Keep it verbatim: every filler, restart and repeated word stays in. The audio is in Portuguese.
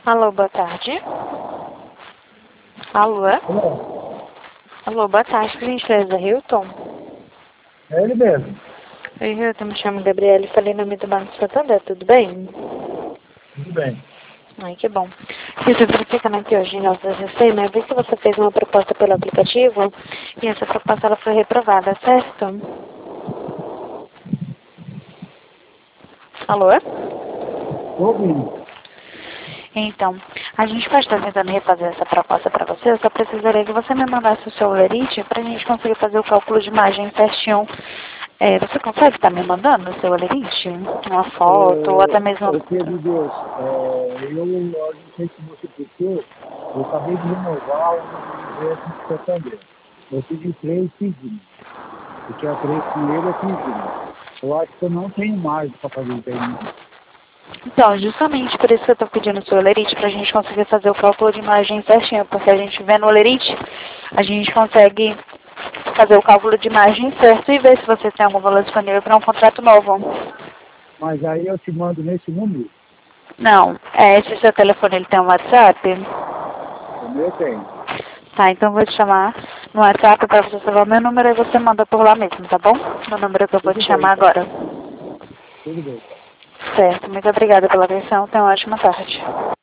Alô, boa tarde. Alô? Alô? Alô, boa tarde, por gentileza, Hilton? É ele mesmo. Oi, Hilton, me chamo Gabriele, falei em nome do Banco Santander, tudo bem? Tudo bem. Ai, que bom. Estou verificando aqui hoje em nosso sistema, eu vi que você fez uma proposta pelo aplicativo e essa proposta ela foi reprovada, certo? Alô? Estou ouvindo. Então, a gente pode estar tentando refazer essa proposta para você, eu só precisaria que você me mandasse o seu olerite para a gente conseguir fazer o cálculo de imagem certinho. É, você consegue estar me mandando o seu olerite? Uma foto ou até mesmo... É, o Pedro de Deus, é, eu, eu não sei se você puxou, eu acabei de renovar o ingresso de Santander. Eu pedi três pedidos, porque a três primeiro é pedido. Eu acho que eu não tenho mais para fazer isso aí. Então, justamente por isso que eu estou pedindo o seu olerite, para a gente conseguir fazer o cálculo de imagem certinho, porque a gente vê no olerite, a gente consegue fazer o cálculo de imagem certo e ver se você tem algum valor disponível para um contrato novo. Mas aí eu te mando nesse número. Não, é, esse seu telefone ele tem um WhatsApp? O meu tem. Tá, então eu vou te chamar no WhatsApp para você salvar meu número e você manda por lá mesmo, tá bom? O número que eu vou Tudo te bem, chamar então. agora. Tudo bem, então. Certo, muito obrigada pela atenção, tenha uma ótima tarde.